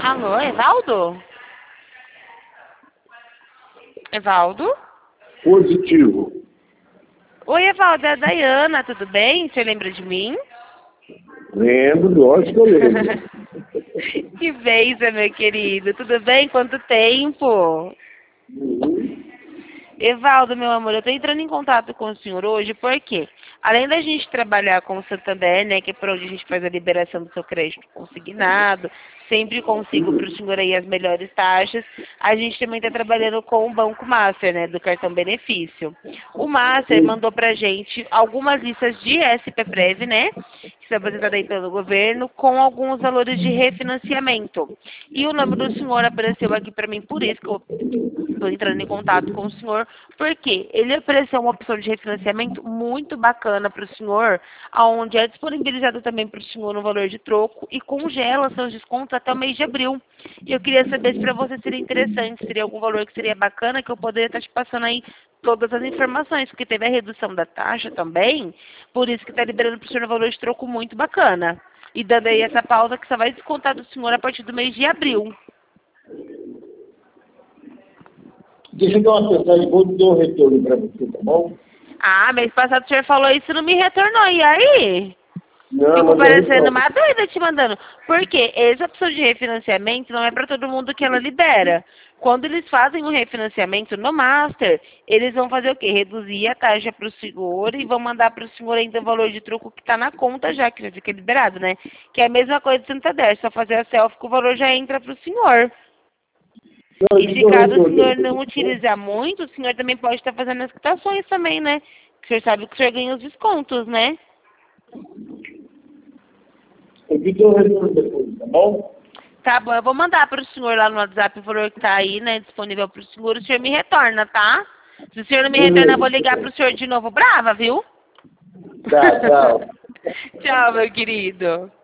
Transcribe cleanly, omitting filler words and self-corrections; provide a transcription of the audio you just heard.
Alô, Evaldo? Evaldo? Positivo. Oi, Evaldo, é a Dayana, tudo bem? Você lembra de mim? Lembro, lógico que eu lembro. Que benção, meu querido. Tudo bem? Quanto tempo? Evaldo, meu amor, eu estou entrando em contato com o senhor hoje porque, além da gente trabalhar com o Santander, né, que é por onde a gente faz a liberação do seu crédito consignado, sempre consigo para o senhor aí as melhores taxas, a gente também está trabalhando com o Banco Master, né, do cartão benefício. O Master mandou para a gente algumas listas de SPPrev, né, que são apresentadas aí pelo governo, com alguns valores de refinanciamento. E o nome do senhor apareceu aqui para mim, por isso que eu estou entrando em contato com o senhor, porque ele ofereceu uma opção de refinanciamento muito bacana para o senhor, onde é disponibilizado também para o senhor no valor de troco e congela seus descontos até o mês de abril. E eu queria saber se para você seria interessante, seria algum valor que seria bacana, que eu poderia estar te passando aí todas as informações, porque teve a redução da taxa também, por isso que está liberando para o senhor um valor de troco muito bacana. E dando aí essa pausa que só vai descontar do senhor a partir do mês de abril. Deixa eu dar uma pensada e vou dar um retorno para você, tá bom? Ah, mês passado o senhor falou isso e não me retornou. E aí? Não, Fico mas eu parecendo retorno. uma doida te mandando. Porque essa opção de refinanciamento não é para todo mundo que ela libera. Quando eles fazem o refinanciamento no Master, eles vão fazer o quê? Reduzir a taxa para o senhor e vão mandar para o senhor ainda o valor de troco que está na conta já, que já fica liberado, né? Que é a mesma coisa do Santander, só fazer a selfie que o valor já entra para o senhor. Não, E eu se dou um caso o retorno senhor depois, não tá bom? utilizar muito, o senhor também pode estar fazendo as quitações também, né? Que o senhor sabe que o senhor ganha os descontos, né? Eu te dou um retorno depois, tá bom? Tá bom, eu vou mandar para o senhor lá no WhatsApp o valor que tá aí, né, disponível para o senhor me retorna, tá? Se o senhor não me retornar, eu vou ligar para o senhor de novo brava, viu? Tá, tchau. Tchau, meu querido.